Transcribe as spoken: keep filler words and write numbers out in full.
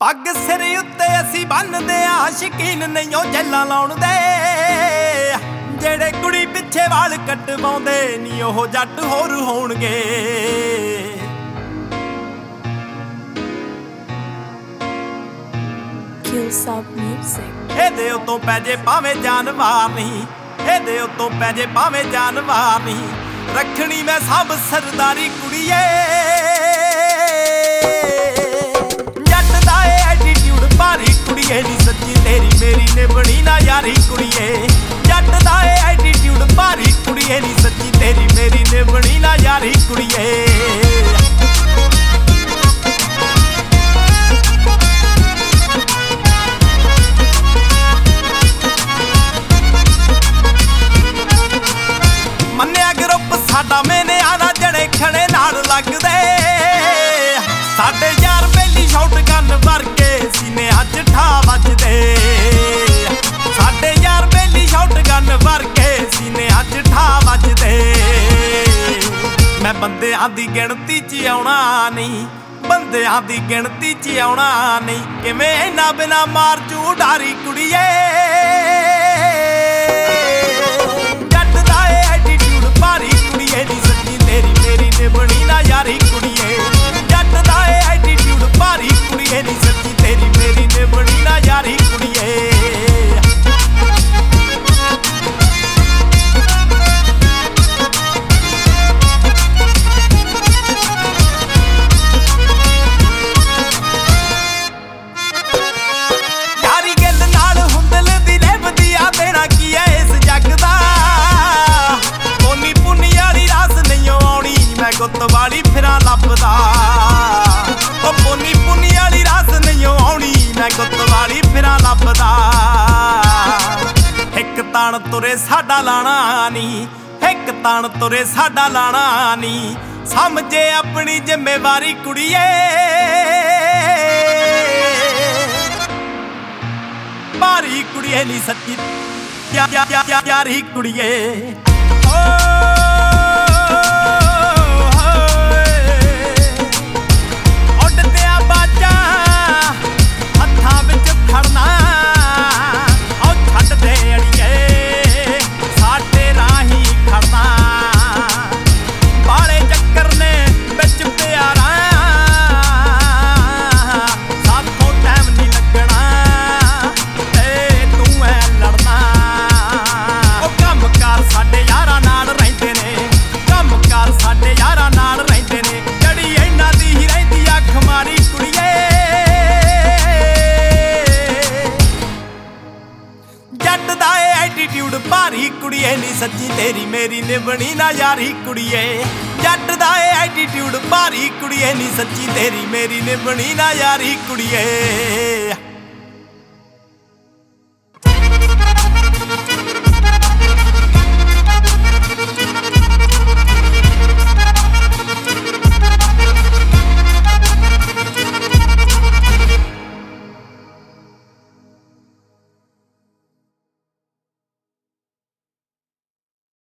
पग सिर उत्ते असी बन्नदे आ शकीन नहीं ओ जैलां लाउण दे जेड़े कुड़ी पिछे वाल कटवाउंदे नी ओह जट होर होणगे। ਇਹਦੇ ਉਤੋਂ ਪੈ ਜੇ ਭਾਵੇਂ ਜਾਨਵਾਰ ਨਹੀਂ, ਇਹਦੇ ਉਤੋਂ ਪੈ ਜੇ ਭਾਵੇਂ ਜਾਨਵਾਰ ਨਹੀਂ, ਰੱਖਣੀ ਮੈਂ ਸਭ ਸਰਦਾਰੀ ਕੁੜੀਏ। ਜੱਟ ਦਾ ਏ ਐਟੀਟਿਊਡ ਭਾਰੀ ਕੁੜੀਏ ਨੀ ਸੱਚੀ ਤੇਰੀ ਮੇਰੀ ਨੇ ਬਣੀ ਨਾ ਯਾਰੀ ਕੁੜੀਏ। ਜੱਟ ਦਾ ਏ ਐਟੀਟਿਊਡ ਭਾਰੀ ਕੁੜੀਏ ਨੀ ਸੱਚੀ ਤੇਰੀ ਮੇਰੀ ਨੇ ਬਣੀ ਨਾ ਯਾਰੀ ਕੁੜੀਏ। ਸਾਡਾ ਮੈਨੇ ਆਣਾ ਜੜੇ ਖੜੇ ਨਾਲ ਲੱਗਦੇ ਸਾਡੇ ਯਾਰ ਬੇਲੀ ਸ਼ਾਟ ਗਨ ਵਰਗੇ ਸੀਨੇ ਅੱਜ ਠਾ ਵੱਜਦੇ। ਸਾਡੇ ਯਾਰ ਬੇਲੀ ਸ਼ਾਟ ਗਨ ਵਰਗੇ ਸੀਨੇ ਅੱਜ ਠਾ ਵੱਜਦੇ। ਮੈਂ ਬੰਦਿਆਂ ਦੀ ਗਿਣਤੀ 'ਚ ਆਉਣਾ ਨਹੀਂ, ਬੰਦਿਆਂ ਦੀ ਗਿਣਤੀ 'ਚ ਆਉਣਾ ਨਹੀਂ, ਕਿਵੇਂ ਇਹਨਾਂ ਬਿਨਾ ਮਾਰ ਜੂ ਡਾਰੀ ਕੁੜੀਏ। ਭਾਰੀ ਕੁੜੀਏ ਨੀ ਸੱਚੀ ਤੇਰੀ ਮੇਰੀ ਨੇ ਬਣੀ ਨਾ ਯਾਰੀ ਕੁੜੀਏ। ਜੱਟ ਦਾ ਏ ਐਟੀਟਿਊਡ ਭਾਰੀ ਕੁੜੀਏ ਨੀ ਸੱਚੀ ਤੇਰੀ ਮੇਰੀ ਨੇ ਬਣੀ ਨਾ ਯਾਰੀ ਕੁੜੀਏ। ਯਾਰੀ ਗੱਲ ਨਾਲ ਹੁੰਦਲ ਦੀ ਲੈਵਦੀ ਆ ਦੇਣਾ ਕੀ ਐ ਇਸ ਜੱਗ ਦਾ। ਗੁੱਤ ਵਾਲੀ ਫਿਰਾਂ ਲੱਭਦਾ ਉਹ ਪੋਨੀ ਪੁੰਨੀ ਵਾਲੀ ਰਾਸ ਨਹੀਂ ਆਉਣੀ, ਮੈਂ ਗੁੱਤ ਵਾਲੀ ਫਿਰਾਂ ਲੱਭਦਾ। ਇੱਕ ਤਾਣ ਤੁਰੇ ਸਾਡਾ ਲਾਣਾ ਨੀ, ਇੱਕ ਤਾਣ ਤੁਰੇ ਸਾਡਾ ਲਾਣਾ ਨੀ, ਸਮਝੇ ਆਪਣੀ ਜ਼ਿੰਮੇਵਾਰੀ ਕੁੜੀਏ। ਭਾਰੀ ਕੁੜੀਏ ਨੀ ਸੱਚੀ ਯਾਰੀ ਕੁੜੀਏ। ਐਟੀਟਿਊਡ ਭਾਰੀ ਕੁੜੀਏ ਨੀ ਸੱਚੀ ਤੇਰੀ ਮੇਰੀ ਨੇ ਬਣੀ ਨਾ ਯਾਰੀ ਕੁੜੀਏ। ਜੱਟ ਦਾ ਏ ਐਟੀਟਿਊਡ ਭਾਰੀ ਕੁੜੀਏ ਨੀ ਸੱਚੀ ਤੇਰੀ ਮੇਰੀ ਨੇ ਬਣੀ ਨਾ ਯਾਰੀ ਕੁੜੀਏ।